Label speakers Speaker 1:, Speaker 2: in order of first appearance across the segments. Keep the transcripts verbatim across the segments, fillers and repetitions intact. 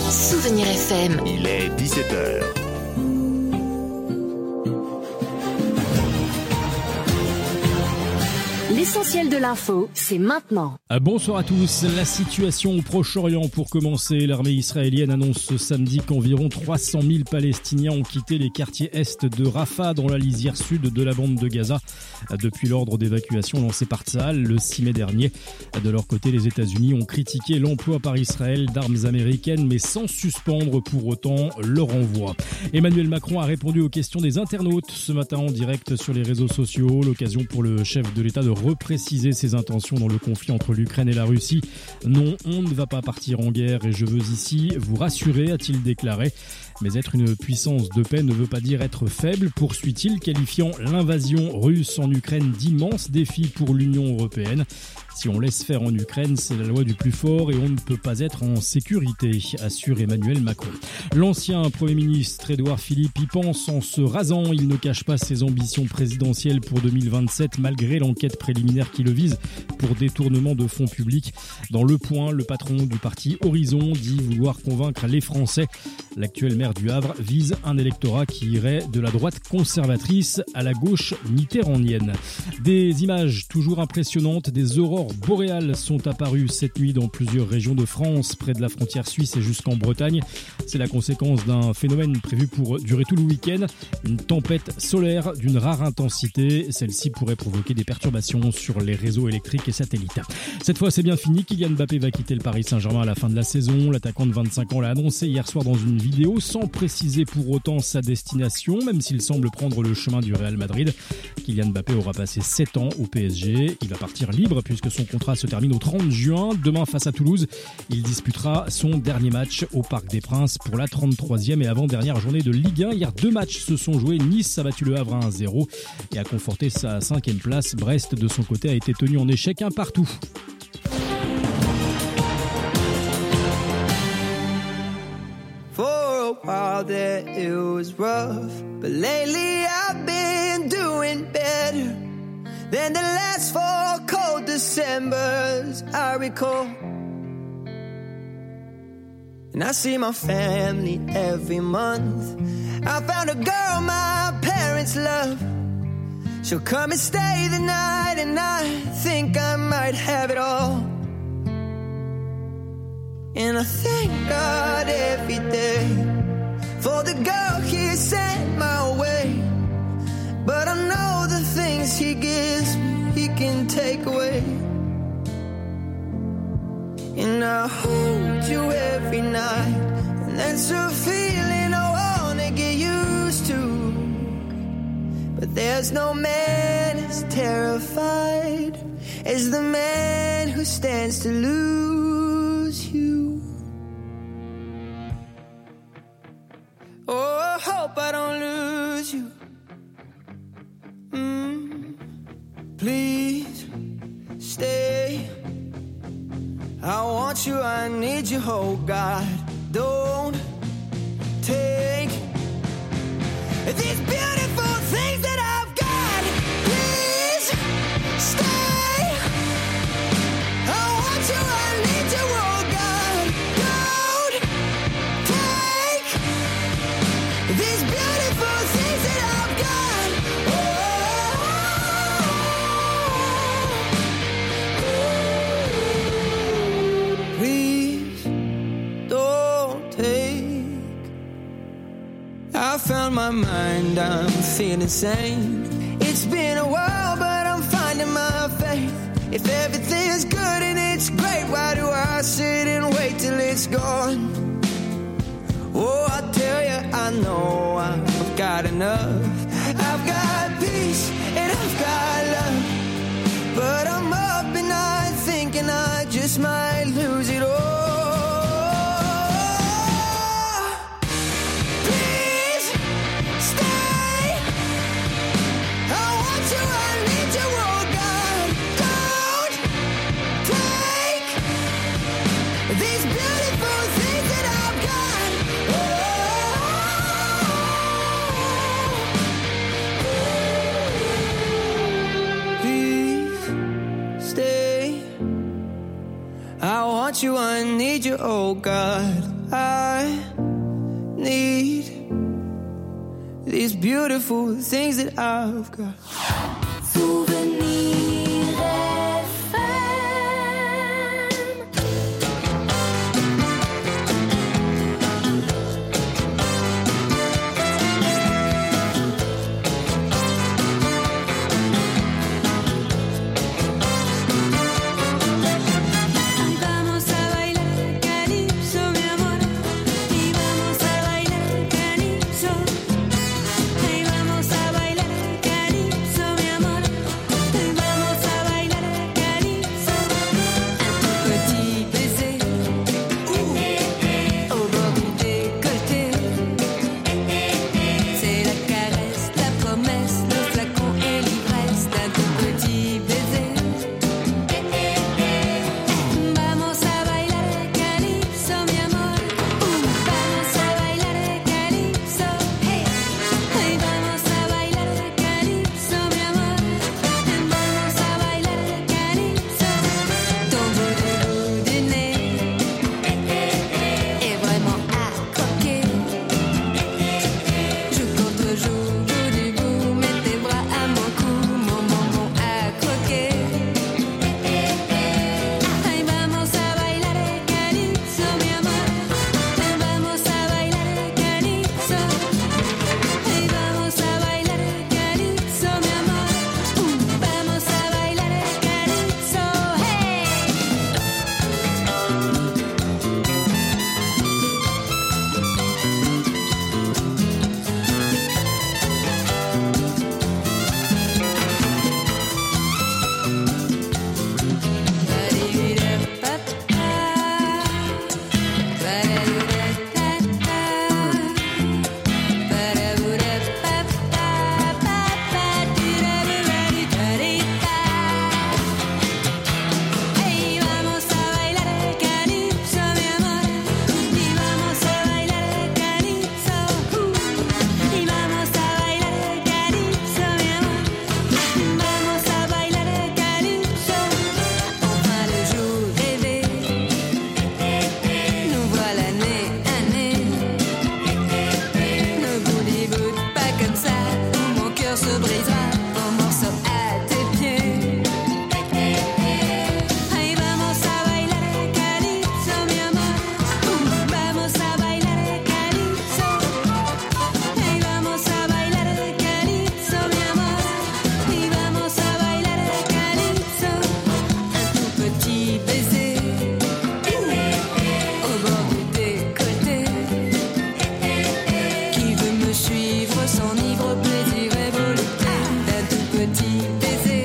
Speaker 1: Souvenir F M.
Speaker 2: Il est dix-sept heures.
Speaker 1: L'essentiel de l'info, c'est maintenant.
Speaker 3: Ah, bonsoir à tous. La situation au Proche-Orient pour commencer. L'armée israélienne annonce ce samedi qu'environ trois cent mille Palestiniens ont quitté les quartiers est de Rafah dans la lisière sud de la bande de Gaza depuis l'ordre d'évacuation lancé par Tsahal le six mai dernier. De leur côté, les États-Unis ont critiqué l'emploi par Israël d'armes américaines mais sans suspendre pour autant leur envoi. Emmanuel Macron a répondu aux questions des internautes ce matin en direct sur les réseaux sociaux. L'occasion pour le chef de l'État de repréciser ses intentions dans le conflit entre l'Ukraine et la Russie. Non, on ne va pas partir en guerre et je veux ici vous rassurer, a-t-il déclaré. Mais être une puissance de paix ne veut pas dire être faible, poursuit-il, qualifiant l'invasion russe en Ukraine d'immense défi pour l'Union européenne. Si on laisse faire en Ukraine, c'est la loi du plus fort et on ne peut pas être en sécurité, assure Emmanuel Macron. L'ancien Premier ministre Édouard Philippe y pense en se rasant. Il ne cache pas ses ambitions présidentielles pour deux mille vingt-sept malgré l'enquête préliminaire qui le vise pour détournement de fonds publics. Dans Le Point, le patron du parti Horizon dit vouloir convaincre les Français. L'actuel maire du Havre vise un électorat qui irait de la droite conservatrice à la gauche mitterrandienne. Des images toujours impressionnantes, des aurores boréales sont apparues cette nuit dans plusieurs régions de France, près de la frontière suisse et jusqu'en Bretagne. C'est la conséquence d'un phénomène prévu pour durer tout le week-end, une tempête solaire d'une rare intensité. Celle-ci pourrait provoquer des perturbations sur les réseaux électriques et satellites. Cette fois, c'est bien fini. Kylian Mbappé va quitter le Paris Saint-Germain à la fin de la saison. L'attaquant de vingt-cinq ans l'a annoncé hier soir dans une vidéo, sans préciser pour autant sa destination, même s'il semble prendre le chemin du Real Madrid. Kylian Mbappé aura passé sept ans au P S G. Il va partir libre puisque son contrat se termine au trente juin. Demain, face à Toulouse, il disputera son dernier match au Parc des Princes pour la trente-troisième et avant-dernière journée de Ligue un. Hier, deux matchs se sont joués. Nice a battu le Havre un à zéro et a conforté sa cinquième place. Brest, de son côté, a été tenu en échec un partout.
Speaker 4: For a while there it was rough, but lately I've been doing better than the last four cold Decembers I recall. And I see my family every month. I found a girl my parents love. She'll come and stay the night, and I think I might have it all. And I thank God every day for the girl He sent my way. But I know the things He gives me, He can take away. And I hold you every night, and that's a feeling I wanna get used to. But there's no man as terrified as the man who stands to lose you. Oh, I hope I don't lose you. Mm, please stay. I want you, I need you, oh God. Don't take these beautiful things that I've got. Please stay. I want you, I need you, oh God. Don't take these beautiful things that I've got. Oh, please don't take. I found my mind, I'm feeling sane. It's been a while, but I'm finding my faith. If everything's good and it's great, why do I sit and wait till it's gone? Oh, I tell you, I know I've got enough. I've got peace and I've got love. But I'm up and I'm thinking I just might lose it all. you, oh God. I need these beautiful things that I've got.
Speaker 2: Souvenir F M.
Speaker 5: Vamos a bailar calipso, mi amor, y vamos a bailar calipso. Y vamos a bailar calipso, mi amor, y vamos a bailar calipso. Un petit baiser au bord du décolleté. C'est la caresse, la promesse, le flacon et l'ivresse d'un tout petit baiser. Vamos a bailar calipso, mi amor. Vamos a bailar calipso. Hey, vamos a bailar calipso, mi amor. Vamos a bailar calipso. Ton bout de bout du nez est vraiment à croquer. Joue contre joue, bout du bout, mets tes bras à mon cou, mon bonbon à croquer. Ay, vamos a bailar calipso, mi amor. Vamos a bailar calipso. Ay, vamos a bailar calipso, mi amor. Vamos a bailar calipso. Hey. Hey, vamos a bailar calipso, mi amor. Y vamos a bailar calipso. Y vamos a bailar calipso, mi amor. Vamos a bailar calipso. Enfin le jour rêvé, nous voilà nez à nez. Ne bout pas comme ça, ou mon cœur se brisera en morceaux à tes pieds. Ay, vamos a bailar calipso, mi amor. Vamos a bailar calipso. Ay, vamos a bailar calipso, mi amor. Y vamos a bailar calipso. Un tout petit baiser au bord du décolleté. Qui veut me suivre s'enivre au plaisir et volupté d'un tout petit baiser.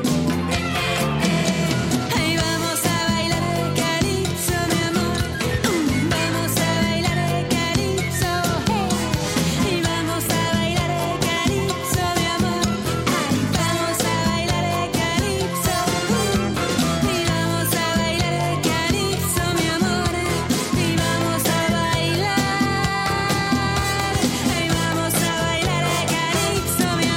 Speaker 5: Ay, vamos a bailar calipso, mi amor. Vamos a bailar calipso. Y vamos a bailar calipso, mi amor. Ay, vamos a bailar calipso. Y vamos a bailar calipso, mi amor. Y vamos a bailar. Ay, vamos a bailar calipso, mi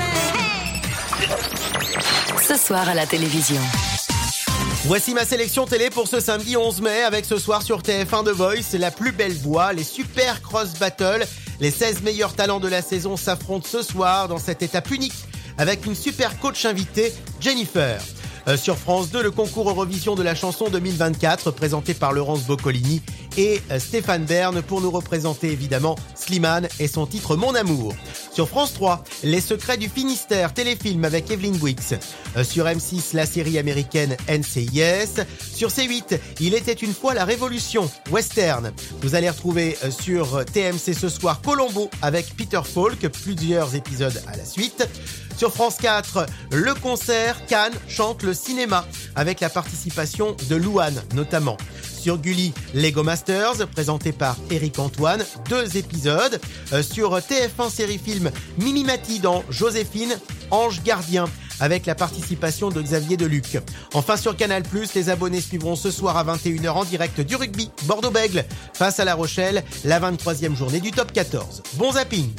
Speaker 5: amor.
Speaker 1: Ce soir à la télévision.
Speaker 6: Voici ma sélection télé pour ce samedi onze mai avec ce soir sur T F un The Voice, la plus belle voix, les super cross battle. Les seize meilleurs talents de la saison s'affrontent ce soir dans cette étape unique avec une super coach invitée, Jennifer. Euh, sur France deux, le concours Eurovision de la chanson deux mille vingt-quatre présenté par Laurence Boccolini et euh, Stéphane Bern pour nous représenter évidemment Slimane et son titre Mon Amour. Sur France trois, Les Secrets du Finistère, téléfilm avec Evelyn Wicks. Euh, sur M six, la série américaine N C I S. Sur C huit, Il était une fois la Révolution, western. Vous allez retrouver euh, sur T M C ce soir Colombo avec Peter Falk, plusieurs épisodes à la suite. Sur France quatre, le concert Cannes chante le cinéma avec la participation de Louane notamment. Sur Gulli, Lego Masters, présenté par Eric Antoine, deux épisodes. Euh, sur T F un série film, Mimi Mati dans Joséphine, Ange Gardien, avec la participation de Xavier Deluc. Enfin sur Canal plus, les abonnés suivront ce soir à vingt et une heures en direct du rugby Bordeaux-Bègles face à La Rochelle, la vingt-troisième journée du top quatorze. Bon zapping.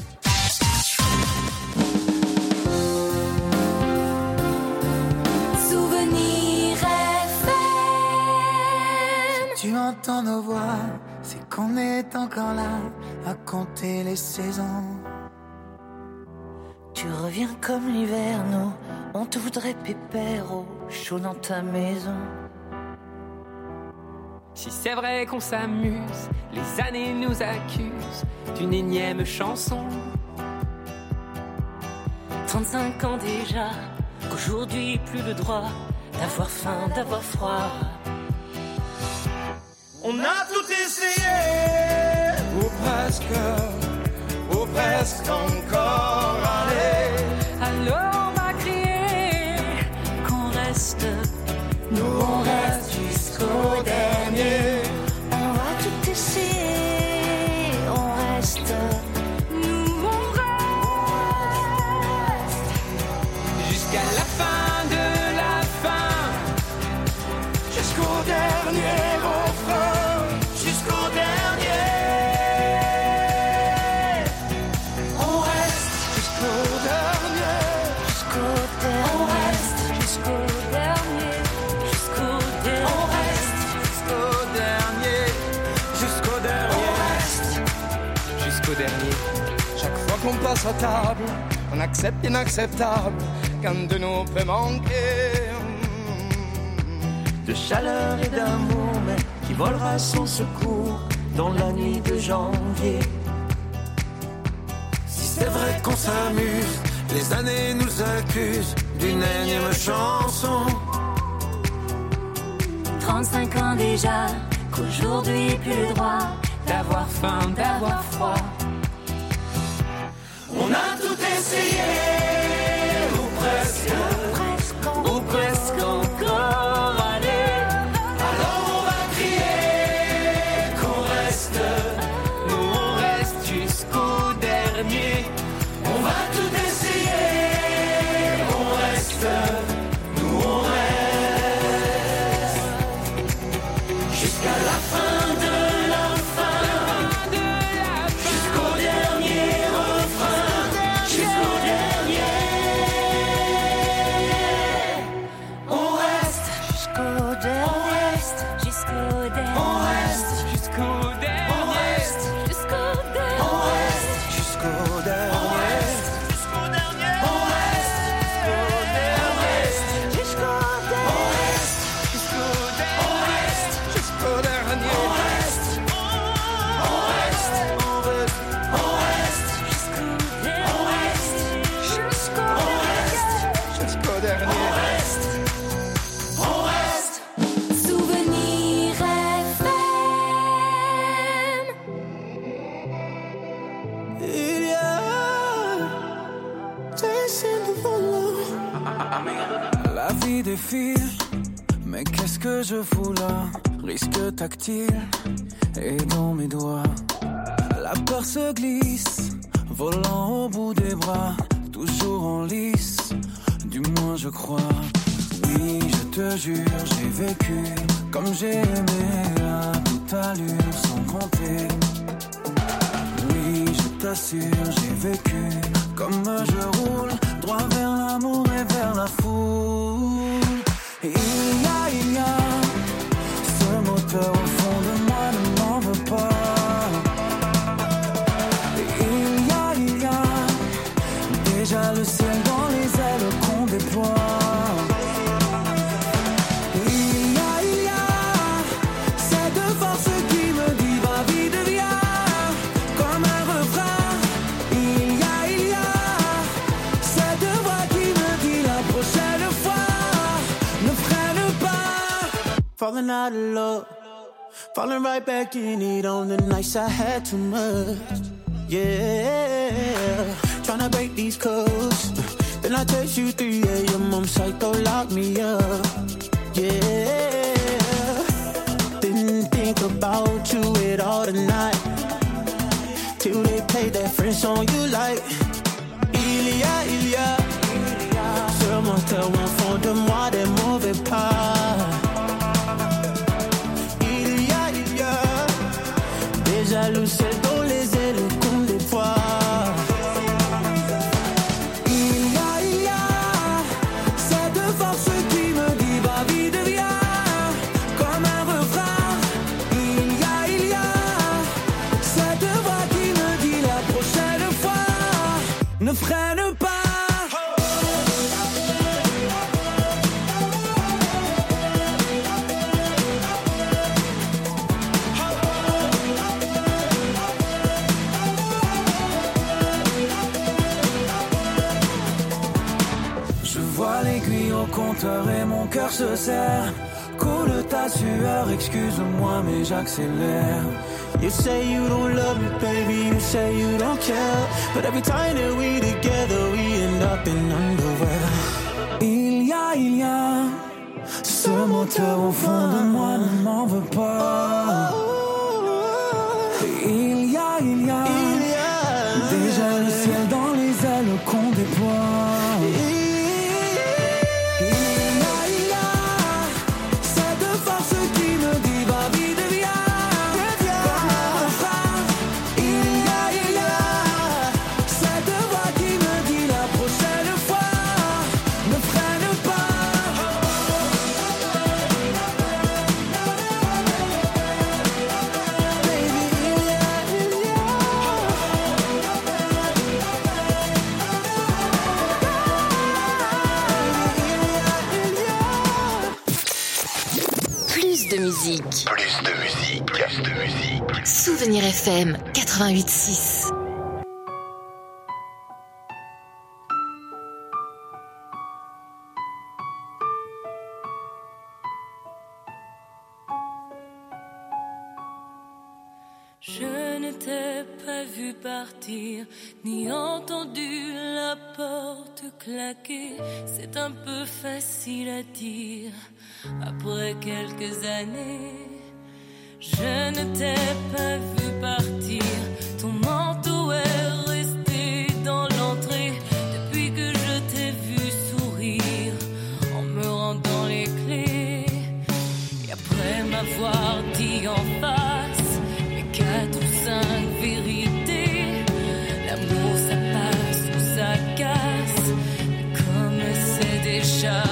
Speaker 2: Souvenir F M.
Speaker 4: Tu en
Speaker 7: j'entends nos voix, c'est qu'on est encore là à compter les saisons. Tu reviens comme l'hiver, nous, on te voudrait pépère au chaud dans ta maison.
Speaker 8: Si c'est vrai qu'on s'amuse, les années nous accusent d'une énième chanson.
Speaker 5: trente-cinq ans déjà, qu'aujourd'hui plus le droit d'avoir faim, d'avoir froid.
Speaker 4: On a tout essayé, ou presque, ou presque encore. Allez,
Speaker 5: Alors on va crier qu'on reste,
Speaker 7: Nous on reste jusqu'au dernier.
Speaker 5: on va tout essayer, on reste, nous on reste.
Speaker 8: Jusqu'à la fin de la fin,
Speaker 4: jusqu'au dernier refrain, jusqu'au dernier. On reste jusqu'au dernier,
Speaker 5: Jusqu'au
Speaker 4: on
Speaker 5: dernier,
Speaker 4: reste,
Speaker 5: jusqu'au dernier, jusqu'au
Speaker 4: on
Speaker 5: dernier.
Speaker 4: reste jusqu'au dernier, jusqu'au dernier.
Speaker 8: jusqu'au dernier.
Speaker 4: Chaque fois qu'on passe à table, on accepte l'inacceptable, qu'un de nous peut manquer.
Speaker 7: De chaleur et d'amour, mais qui volera son secours dans la nuit de janvier.
Speaker 4: Si c'est vrai qu'on s'amuse, les années nous accusent d'une énième chanson.
Speaker 5: trente-cinq ans déjà, qu'aujourd'hui plus le droit d'avoir faim, d'avoir froid.
Speaker 4: On a tout essayé, ou presque,
Speaker 5: Presque,
Speaker 4: ou presque encore. Allez, alors on va crier qu'on reste,
Speaker 8: Nous on reste jusqu'au dernier.
Speaker 4: on va tout essayer, on reste, nous on reste, jusqu'à la fin de la fin, jusqu'au dernier refrain, jusqu'au dernier. On reste,
Speaker 5: jusqu'au
Speaker 4: on
Speaker 5: dernier,
Speaker 4: reste,
Speaker 5: jusqu'au dernier,
Speaker 4: on reste,
Speaker 8: Jusqu'au
Speaker 4: on
Speaker 8: dernier.
Speaker 4: reste,
Speaker 5: jusqu'au
Speaker 4: on
Speaker 5: dernier.
Speaker 4: reste, jusqu'au dernier. On reste, jusqu'au dernier. On reste, jusqu'au dernier. On reste, jusqu'au dernier. On reste, jusqu'au dernier. On reste, on reste, on reste, on reste,
Speaker 5: Jusqu'au dernier,
Speaker 4: on reste,
Speaker 5: jusqu'au
Speaker 4: on reste, jusqu'au dernier. On reste, on reste.
Speaker 5: Souvenir F M.
Speaker 7: Il y a des scènes de volant. La vie défile, mais qu'est-ce que je fous là? Risque tactile et dans mes doigts. La peur se glisse, volant au bout des bras, toujours en lice, du moins je crois. Oui, je te jure, j'ai vécu comme j'ai aimé à toute allure sans compter. Oui, je t'assure, j'ai vécu comme je roule, droit vers l'amour et vers la foule. Et il y a, il y a ce moteur au fond de moi, ne m'en veux pas. Et il y a, il y a déjà le ciel dans les ailes qu'on déploie. Il y a, il y a cette force qui me dit va vite viens, comme un refrain. Il y a, il y a cette voix qui me dit la prochaine fois ne freine pas. Falling out of love, falling right back in it on the nights I had too much. Yeah, tryna break these codes. Then I text you three a.m. I'm psycho, lock me up. Yeah, didn't think about you at all tonight, till they play that French song you like. Il y a, il y a ce moteur au fond de moi, des mauvais pas. Il y a, il y a des jaloux dans les ailes qu'on déploie. Il y a, il y a cette force qui me dit va vite viens, comme un refrain. Il compteur et mon cœur se serre. Coule ta sueur, excuse-moi mais j'accélère. You say you don't love me, baby, you say you don't care. But every time that we together, we end up in underwear. Il y a, il y a ce moteur au fond de moi, ne m'en veux pas. Il y a, il y a, il y a déjà le ciel dans les ailes qu'on déploie.
Speaker 1: De musique.
Speaker 9: Plus de musique. Plus de musique.
Speaker 1: Souvenir F M quatre-vingt-huit six.
Speaker 5: Je ne t'ai pas vu partir, ni entendu la porte claquer. C'est un peu facile à dire après quelques années. Je ne t'ai pas vu partir, ton manteau est resté dans l'entrée depuis que je t'ai vu sourire en me rendant les clés. Et après m'avoir dit en face mes quatre ou cinq vérités, l'amour ça passe ou ça casse, mais comme c'est déjà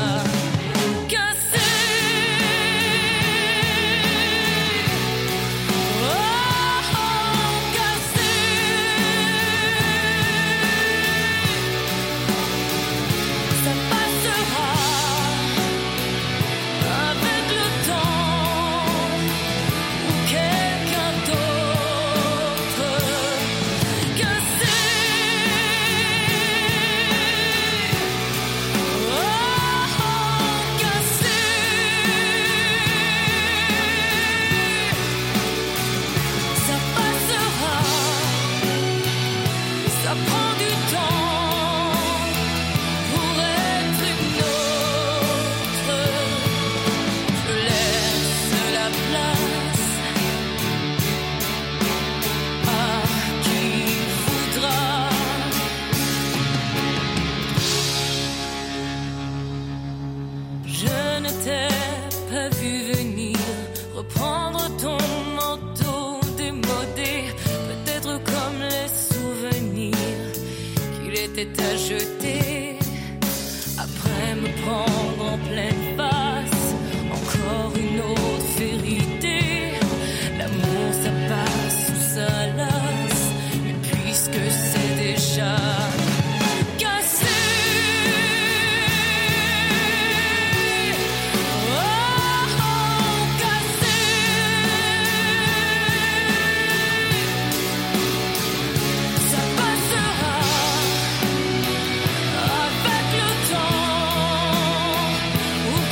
Speaker 5: à jeter après me prendre en pleine face. Encore une autre vérité, l'amour ça passe ou ça lasse, mais puisque c'est déjà cassé, oh, oh, cassé, ça passera. Avec le temps, ou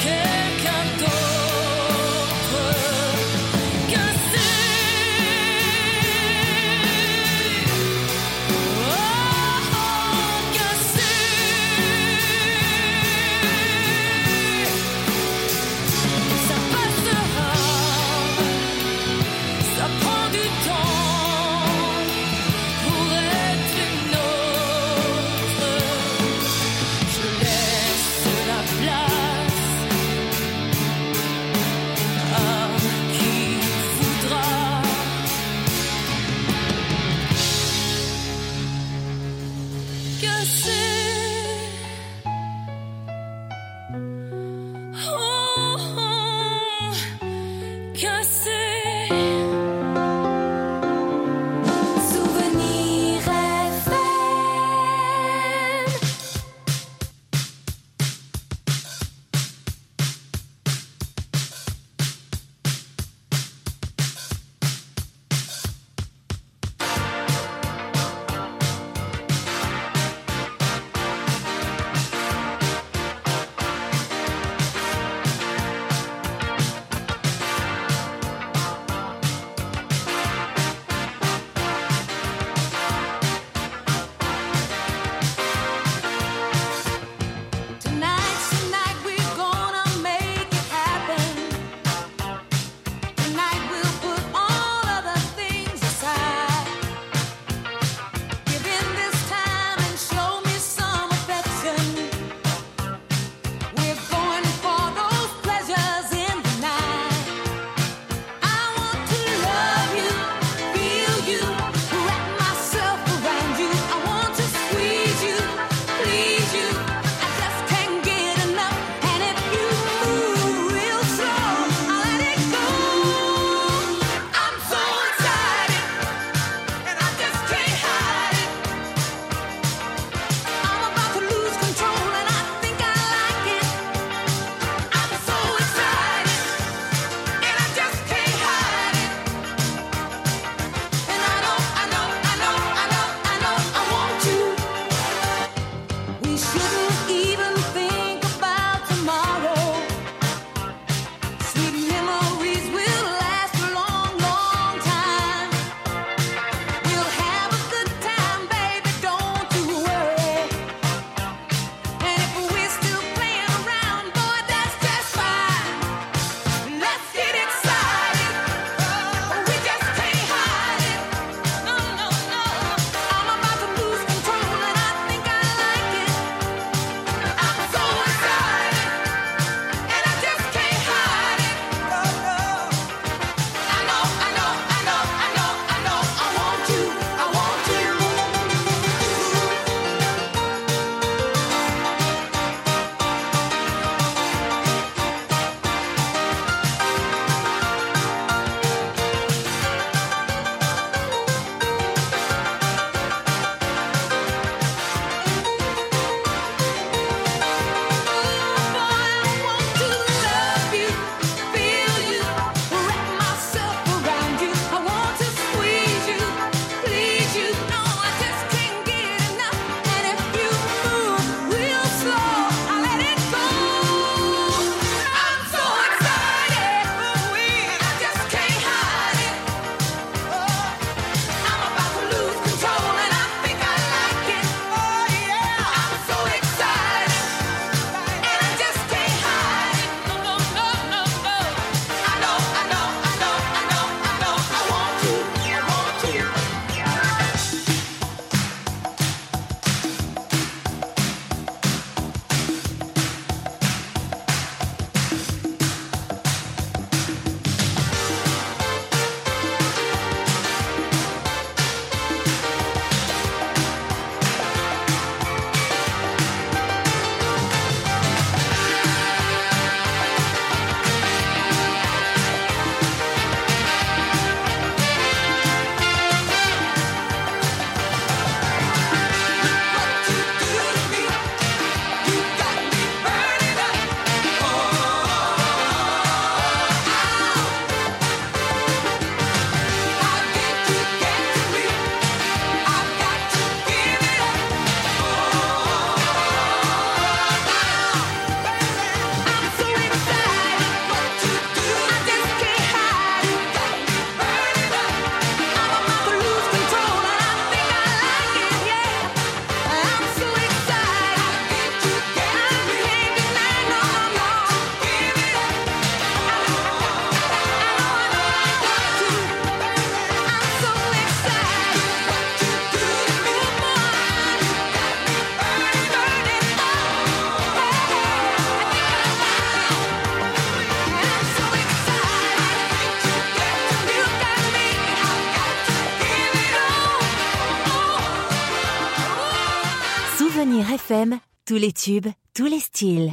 Speaker 1: F M, tous les tubes, tous les styles.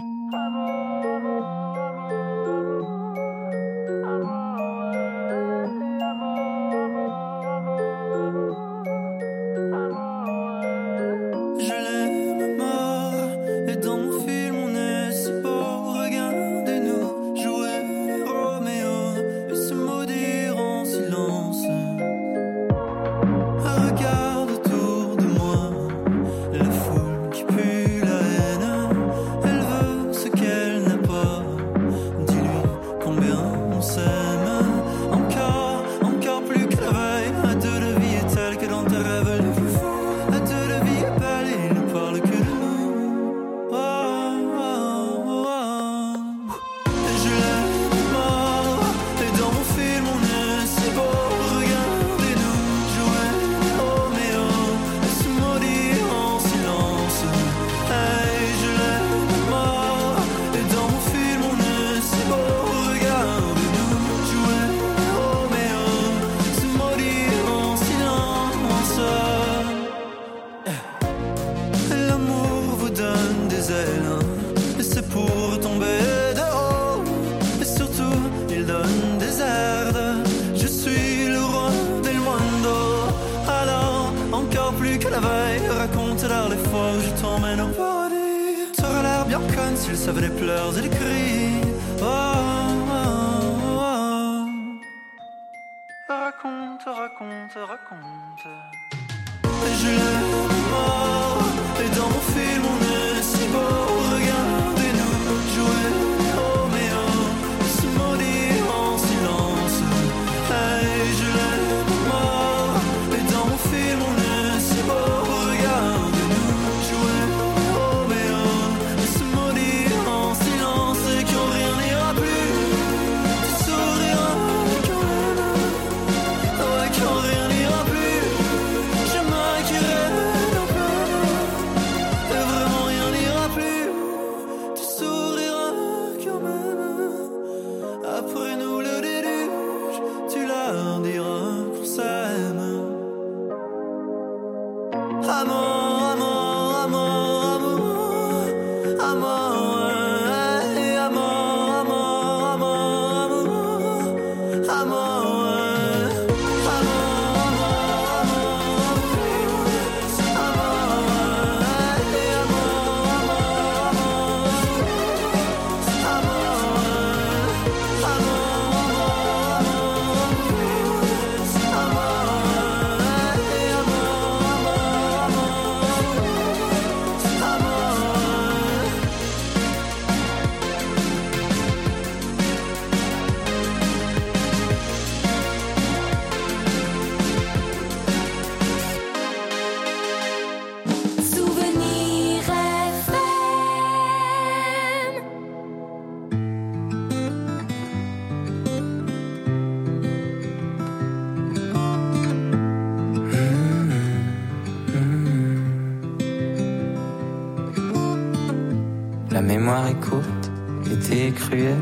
Speaker 10: mémoire est courte, l'été est cruel.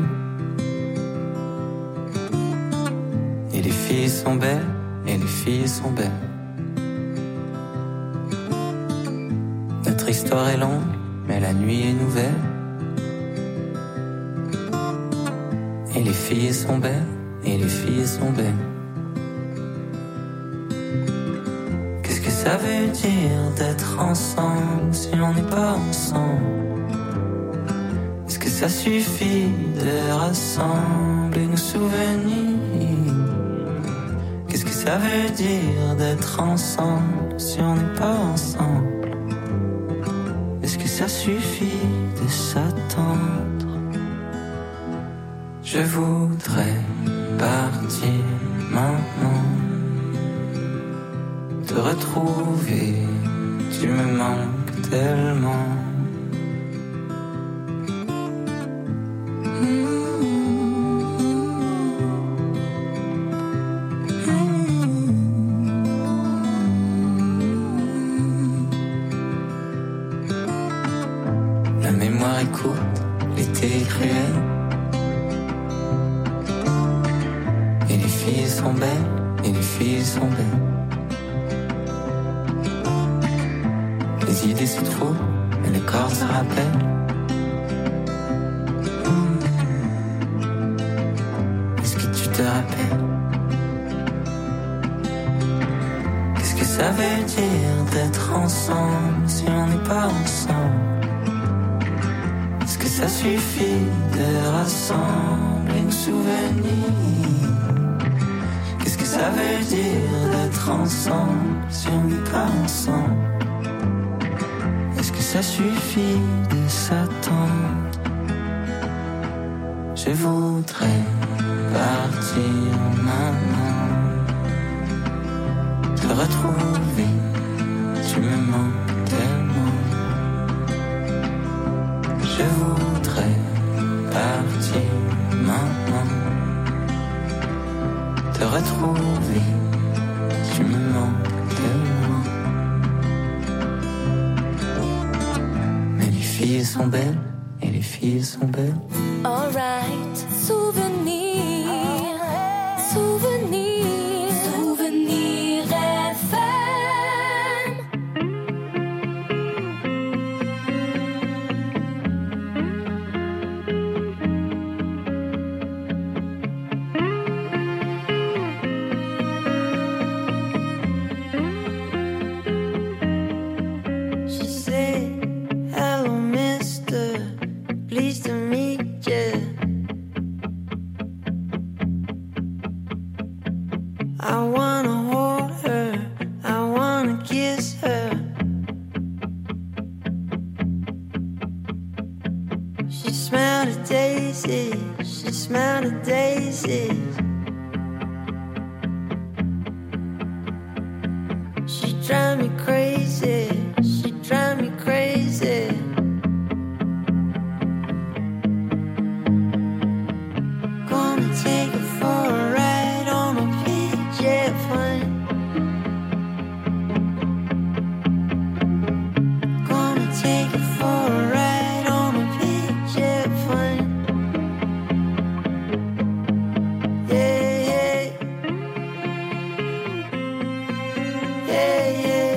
Speaker 10: Et les filles sont belles, et les filles sont belles. Notre histoire est longue, mais la nuit est nouvelle. Et les filles sont belles, et les filles sont belles. Qu'est-ce que ça veut dire d'être ensemble si on n'est pas ensemble? Est-ce que ça suffit de rassembler nos souvenirs? Qu'est-ce que ça veut dire d'être ensemble si on n'est pas ensemble? Est-ce que ça suffit de s'attendre? Je voudrais partir maintenant, te retrouver, tu me manques tellement. La mémoire est courte, l'été est cruel. Et les filles sont belles, et les filles sont belles. Les idées se trouvent, mais le corps se rappelle. Mmh. Est-ce que tu te rappelles? Qu'est-ce que ça veut dire d'être ensemble si on n'est pas ensemble? Est-ce que ça suffit de rassembler nos souvenirs? Qu'est-ce que ça veut dire d'être ensemble si on n'est pas ensemble? Est-ce que ça suffit de s'attendre? Je voudrais partir maintenant, te retrouver, tu me manques tellement. Je voudrais partir maintenant, te retrouver, tu me manques tellement. Mais les filles sont belles, et les filles sont belles.
Speaker 5: Alright, souvenir, souvenir, souvenir F M.
Speaker 11: She said, hello mister, pleased to meet you. I wanna hold her, I wanna kiss her. She smelled a daisy, she smelled a daisy. She drive me crazy, she drive me crazy. Gonna take her for a ride on a jet plane. Gonna take her for a ride on a jet plane. Yeah, yeah. Yeah, yeah.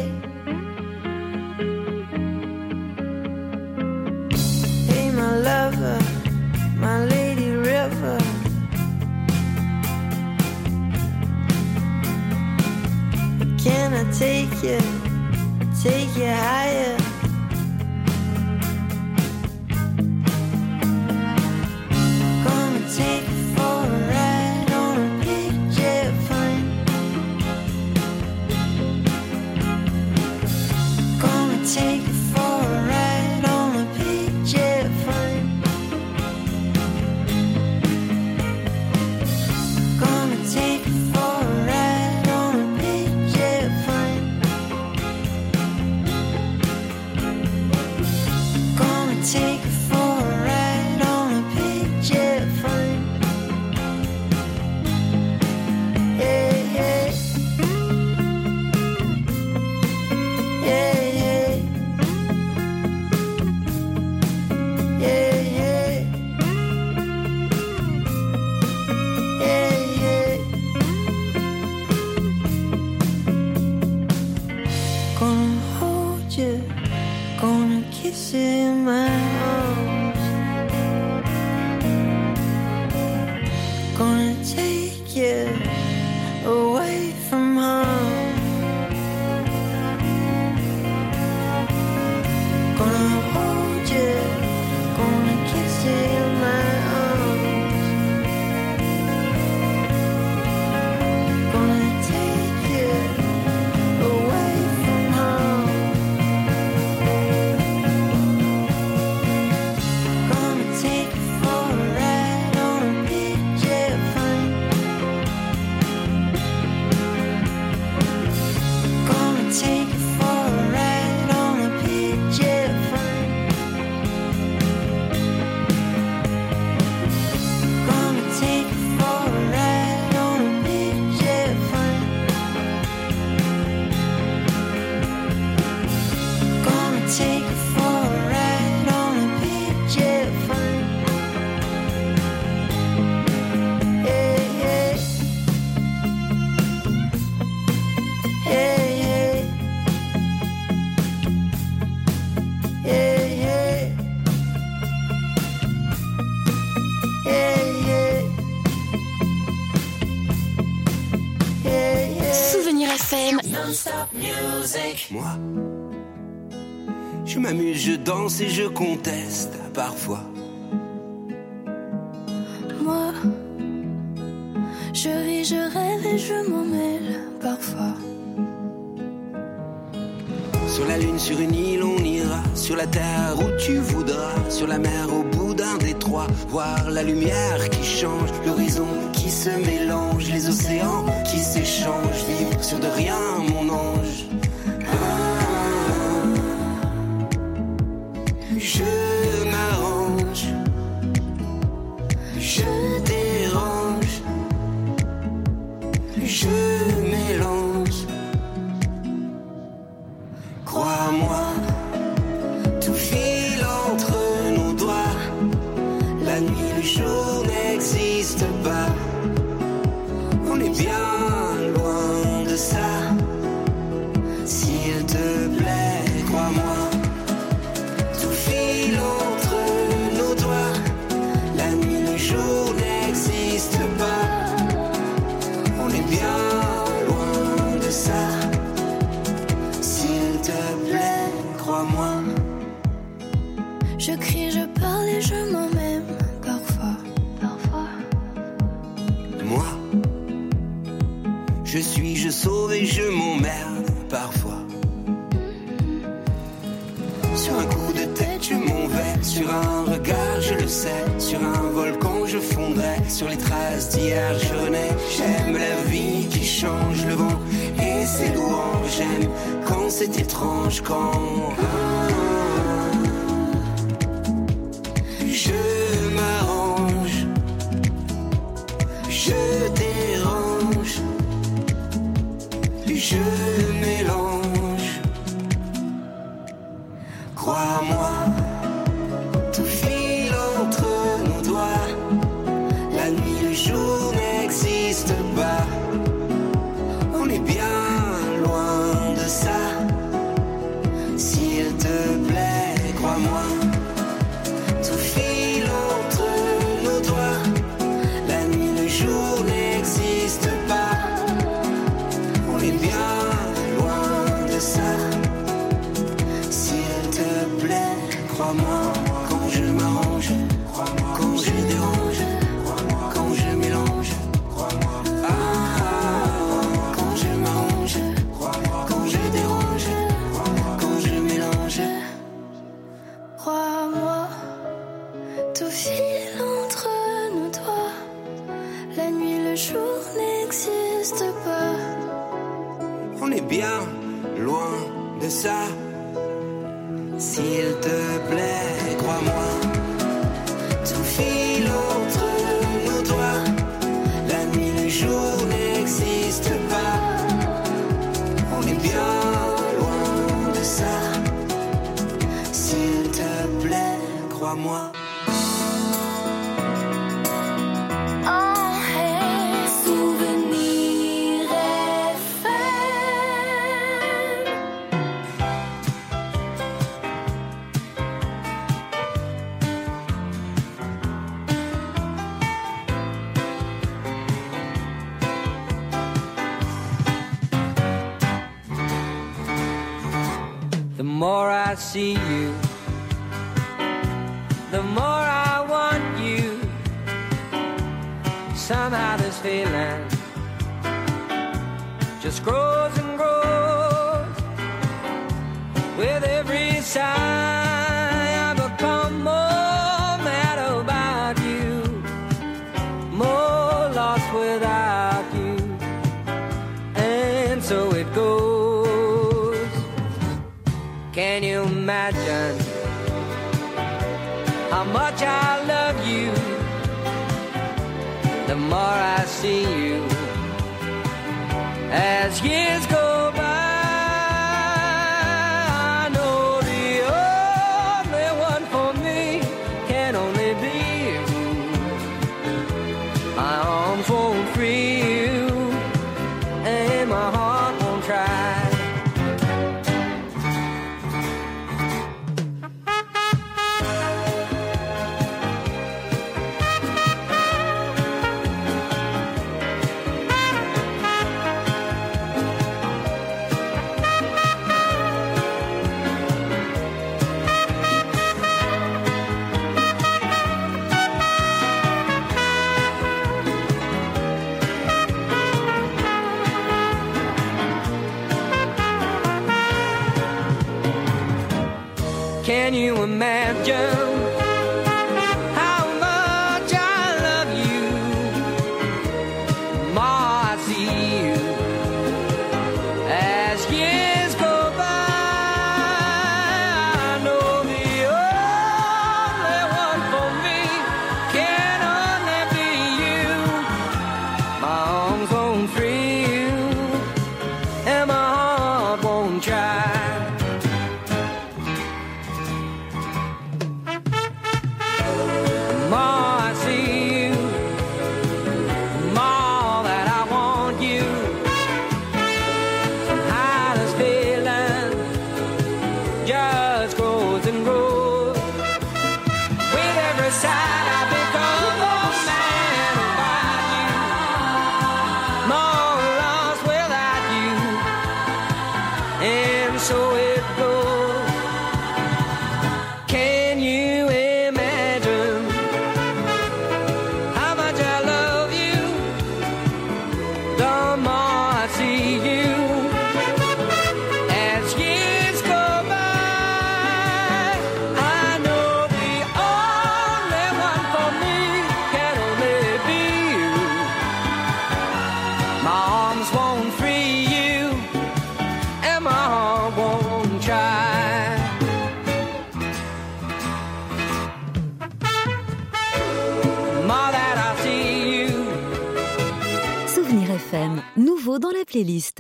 Speaker 11: Hey, my lover, my lady river. Can I take you, take you higher? Gonna take you for a ride on a big jet plane. Gonna take you for a ride on a big jet plane. Gonna take you for a ride on a big jet plane. Gonna take you for a ride on a big jet plane. Yeah, yeah. Yeah, yeah. Yeah, yeah. Yeah, yeah. Gonna hold you, gonna kiss you in my arms. Gonna take you away from home. Gonna hold you, gonna kiss you in my arms. Gonna take you away from home.
Speaker 2: F M.
Speaker 12: Non-stop music. Moi, je m'amuse, je danse et je conteste parfois.
Speaker 11: Moi, je ris, je rêve et je m'en mêle parfois.
Speaker 12: Sur la lune, sur une île, on ira. Sur la terre où tu voudras. Sur la mer, au bout d'un détroit. Voir la lumière qui change. L'horizon qui se mélange. Les océans qui s'échangent. Vivre sur de rien, mon ange. Ah, je m'arrange. Je dérange. Je mélange. Crois-moi, tout file entre nos doigts. La nuit, le jour n'existe pas. On est bien loin de ça. S'il te plaît, crois-moi, tout file entre nos doigts. La nuit, le jour n'existe pas. On est bien loin de ça. S'il te plaît, crois-moi.
Speaker 11: Je crie, je parle et je m'en même parfois, parfois.
Speaker 12: Moi, je suis, je sauve et je m'emmerde parfois. Sur un coup de tête, je m'en vais. Sur un regard, je le sais. Sur un volcan, je fondrai. Sur les traces d'hier, je renais. J'aime la vie qui change le vent et ses louanges. J'aime quand c'est étrange, quand je m'arrange, je dérange, je mélange. Crois-moi, tout file entre nos doigts. La nuit, le jour n'existe pas. On est bien loin de ça. S'il te plaît, crois-moi, tout file entre nos doigts. La nuit, le jour n'existe pas. On est bien loin de ça. S'il te plaît, crois-moi, quand je m'arrange, quand je dérange, quand je mélange. Ah, quand je m'arrange, quand je dérange, quand je mélange.
Speaker 11: Crois-moi, tout file entre nos doigts. La nuit, le jour n'existe pas.
Speaker 12: On est bien loin de ça. S'il te plaît, crois-moi, tout file entre nos doigts. La nuit, le jour n'existe pas. On est bien loin de ça. S'il te plaît, crois-moi.
Speaker 2: Oh, hey, souvenir F M.
Speaker 13: The more I see you, the more I want you. Somehow this feeling just grows and grows. With every sigh I become more mad about you, more lost without you. And so it goes. Can you imagine how much I love you? The more I see you as years go by, I know the only one for me can only be you. My arms won't free you, and my heart won't try. Can you imagine how much I love you? Ma, I see you as years go by. I know the only one for me can only be you. My arms won't free you, and my heart won't try.
Speaker 1: Nouveau dans la playlist.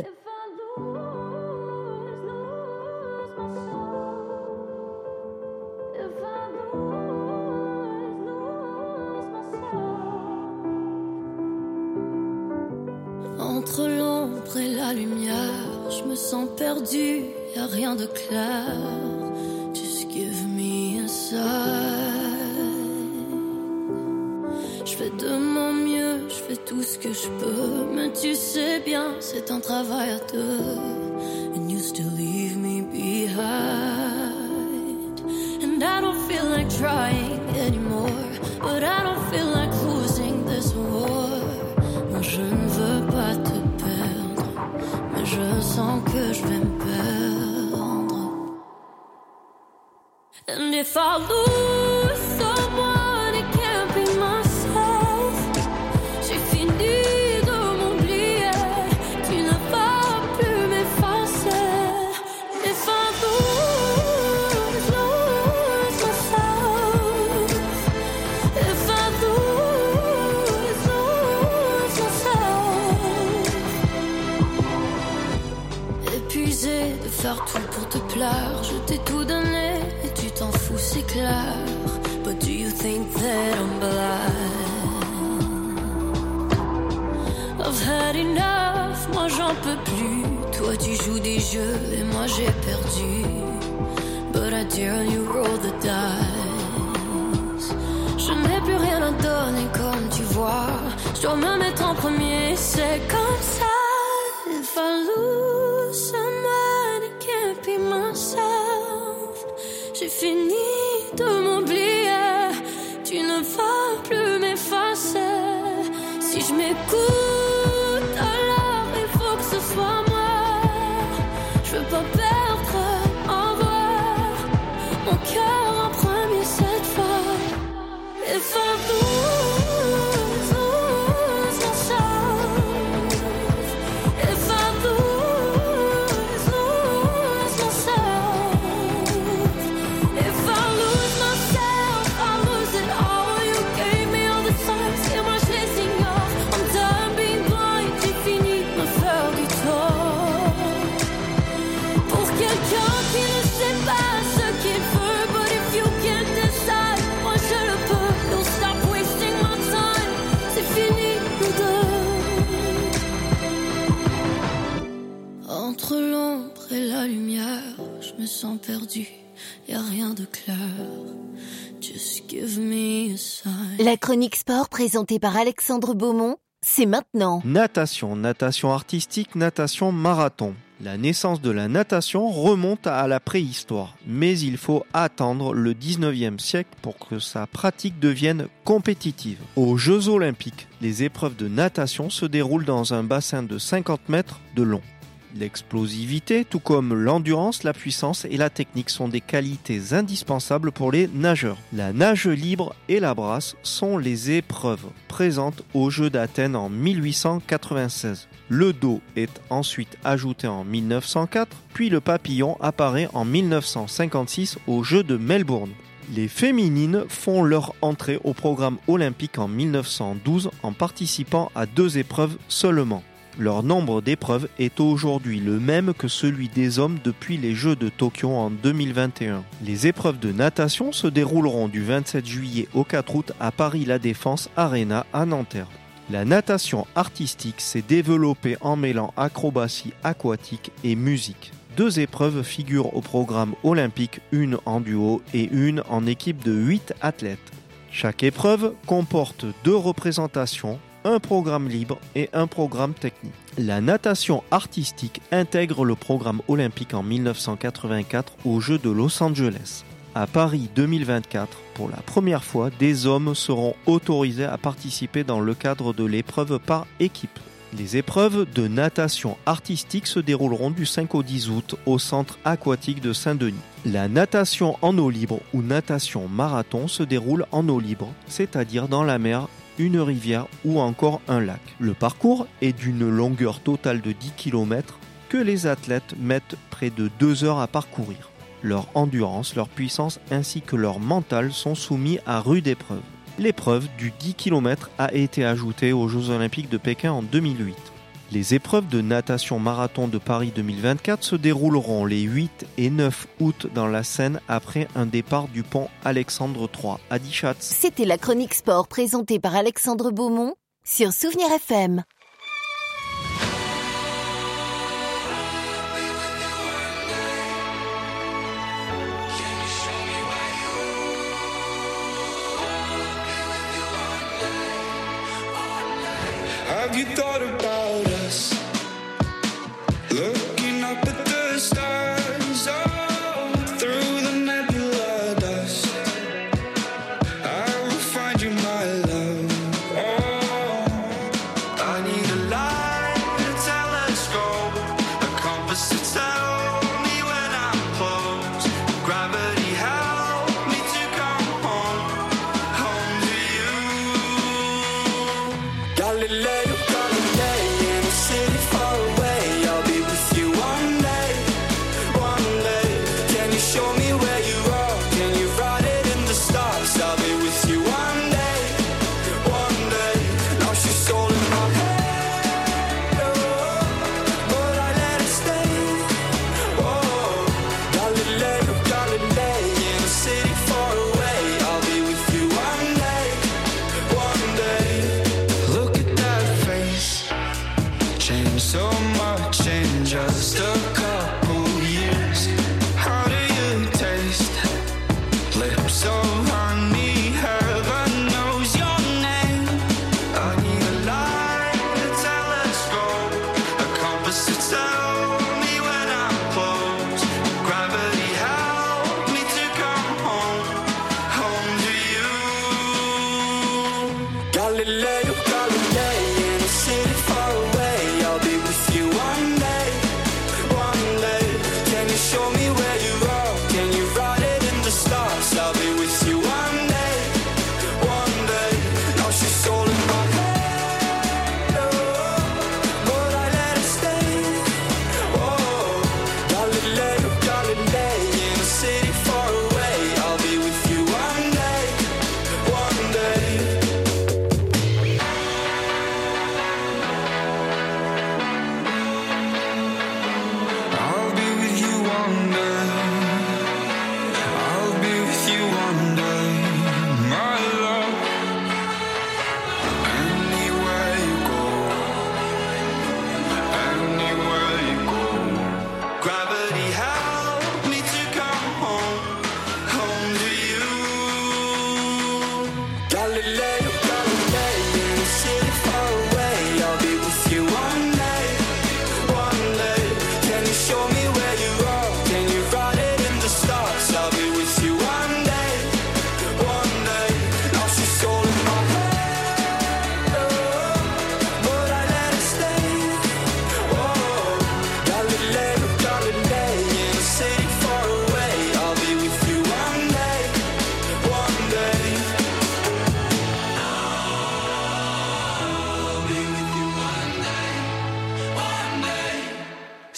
Speaker 11: Entre l'ombre et la lumière, je me sens perdue, y a rien de clair. Just give me a sign. Je fais de mon mieux, je fais tout ce que je peux, mais tu sais bien, c'est un travail à deux. And you still leave me behind. And I don't feel like trying anymore, but I don't feel like losing this war. Moi je ne veux pas te perdre, mais je sens que je vais me perdre. And if I lose someone, it can't be myself. J'ai fini de m'oublier, tu ne vas plus m'effacer. If I lose, lose myself. If I lose, lose myself. Épuisé de faire tout pour te plaire, je t'ai tout donné et tu t'en fous, c'est clair. But do you think that I'm blind? I've had enough, moi j'en peux plus. Toi tu joues des jeux et moi j'ai perdu. But I dare you roll the dice. Je n'ai plus rien à donner comme tu vois. Je dois me mettre en premier, c'est comme ça. If I lose someone, it can't be myself. J'ai fini de m'oublier, tu ne vas plus m'effacer. Si je m'écoute, alors il faut que ce soit moi. Je veux pas perdre, en voir mon cœur en premier cette fois. If I lose, lose myself. If I lose, lose myself. If I lose myself, I lose it all. You gave me all the signs, et moi je les ignore. I'm done being blind, j'ai fini de me faire du tort. Pour quelqu'un qui ne sait pas ce qu'il veut, but if you can't decide, moi je le peux. Don't stop wasting my time, c'est fini nous deux. Entre l'ombre et la lumière, je me sens perdu, y a rien de clair. Just give me a sign.
Speaker 1: La chronique sport présentée par Alexandre Beaumont, c'est maintenant.
Speaker 14: Natation, natation artistique, natation marathon. La naissance de la natation remonte à la préhistoire, mais il faut attendre le dix-neuvième siècle pour que sa pratique devienne compétitive. Aux Jeux Olympiques, les épreuves de natation se déroulent dans un bassin de cinquante mètres de long. L'explosivité, tout comme l'endurance, la puissance et la technique sont des qualités indispensables pour les nageurs. La nage libre et la brasse sont les épreuves présentes aux Jeux d'Athènes en mille huit cent quatre-vingt-seize. Le dos est ensuite ajouté en mille neuf cent quatre, puis le papillon apparaît en mille neuf cent cinquante-six aux Jeux de Melbourne. Les féminines font leur entrée au programme olympique en mille neuf cent douze en participant à deux épreuves seulement. Leur nombre d'épreuves est aujourd'hui le même que celui des hommes depuis les Jeux de Tokyo en deux mille vingt et un. Les épreuves de natation se dérouleront du vingt-sept juillet au quatre août à Paris-La Défense Arena à Nanterre. La natation artistique s'est développée en mêlant acrobatie aquatique et musique. Deux épreuves figurent au programme olympique, une en duo et une en équipe de huit athlètes. Chaque épreuve comporte deux représentations, un programme libre et un programme technique. La natation artistique intègre le programme olympique en mille neuf cent quatre-vingt-quatre aux Jeux de Los Angeles. À Paris deux mille vingt-quatre, pour la première fois, des hommes seront autorisés à participer dans le cadre de l'épreuve par équipe. Les épreuves de natation artistique se dérouleront du cinq au dix août au centre aquatique de Saint-Denis. La natation en eau libre ou natation marathon se déroule en eau libre, c'est-à-dire dans la mer, une rivière ou encore un lac. Le parcours est d'une longueur totale de dix kilomètres que les athlètes mettent près de deux heures à parcourir. Leur endurance, leur puissance ainsi que leur mental sont soumis à rude épreuve. L'épreuve du dix kilomètres a été ajoutée aux Jeux Olympiques de Pékin en deux mille huit. Les épreuves de natation marathon de Paris deux mille vingt-quatre se dérouleront les huit et neuf août dans la Seine après un départ du pont Alexandre trois à Dichatz.
Speaker 1: C'était la chronique sport présentée par Alexandre Beaumont sur Souvenir F M.
Speaker 7: Have you thought about us? Looking up at the stars, oh, through the nebula dust. I will find you, my love. Oh, I need a light, a telescope, a compass to tell me when I'm close. Gravity help me to come home, home to you. Galileo.
Speaker 2: Stay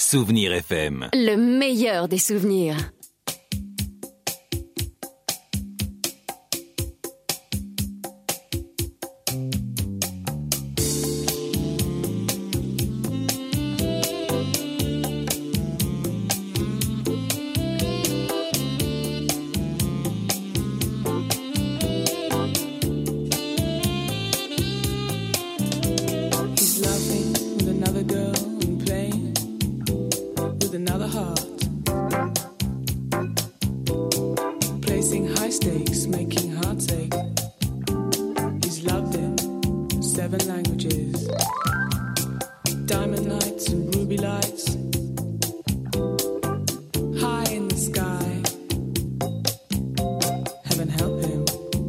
Speaker 15: Souvenir F M.
Speaker 1: Le meilleur des souvenirs.
Speaker 16: He's laughing with another girl and playing with another heart. Placing high stakes, making hearts ache. He's loved in seven languages. Diamond nights and ruby lights. High in the sky. Heaven help him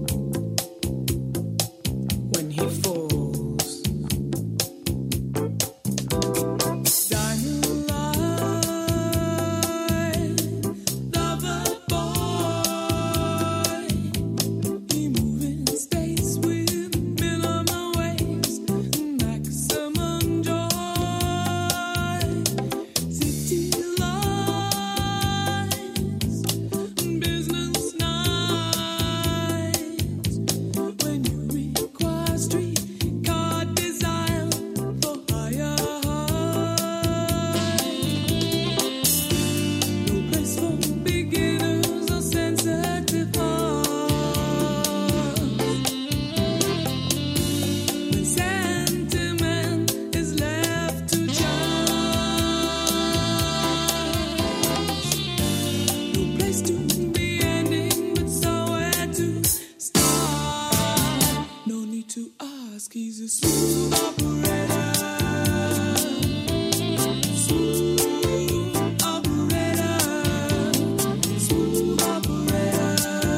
Speaker 16: when he falls. Diamond light, lover boy. He move in space with minimal waves, maximum joy. City lights, business nights. When you require street car desire for higher heights. No place for beginners or sensitive hearts. When sentiment is left to chance. No place to be ending, but somewhere to start. No need to ask, he's a smooth operator. Smooth operator. Smooth operator.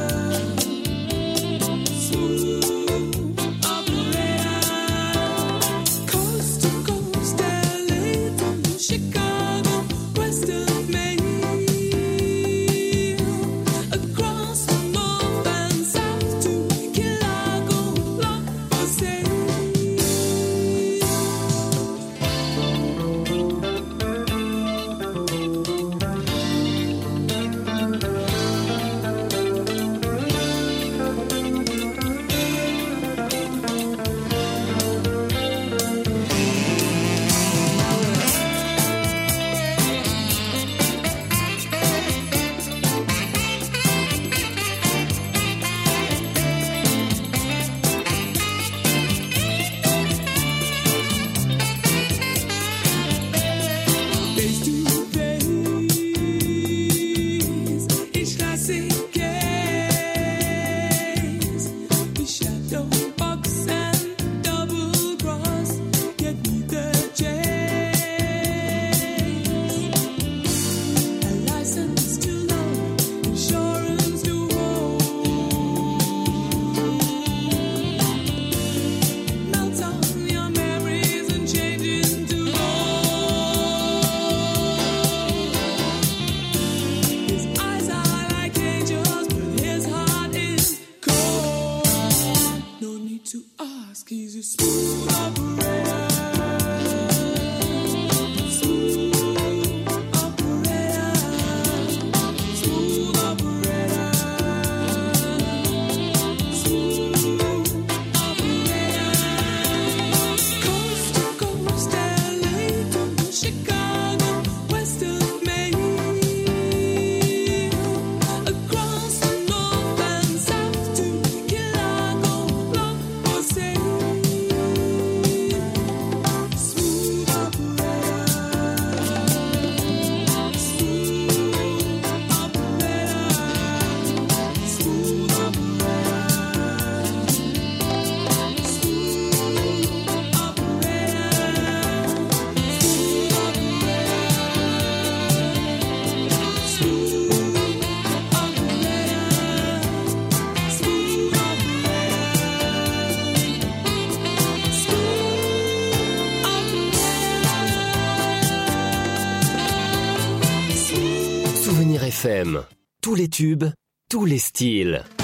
Speaker 16: Smooth operator. Coast to coast, L A to Chicago, west of Maine. Across the north and south to Chicago, long for sale. Face to face, each classic case. The shadow box and double cross get me the chase. A license to love, insurance to hold. Melt on your memories and change into gold. His eyes are like angels, but his heart is cold. No need to ask, he's a smooth operator. Smooth operator. Smooth operator. Smooth operator. Coast to coast, L A to Chicago, west of Maine. Across the north and south to Chicago, long for sale. Smooth operator. Smooth operator. Smooth
Speaker 15: Souvenir F M. Tous les tubes, tous les styles.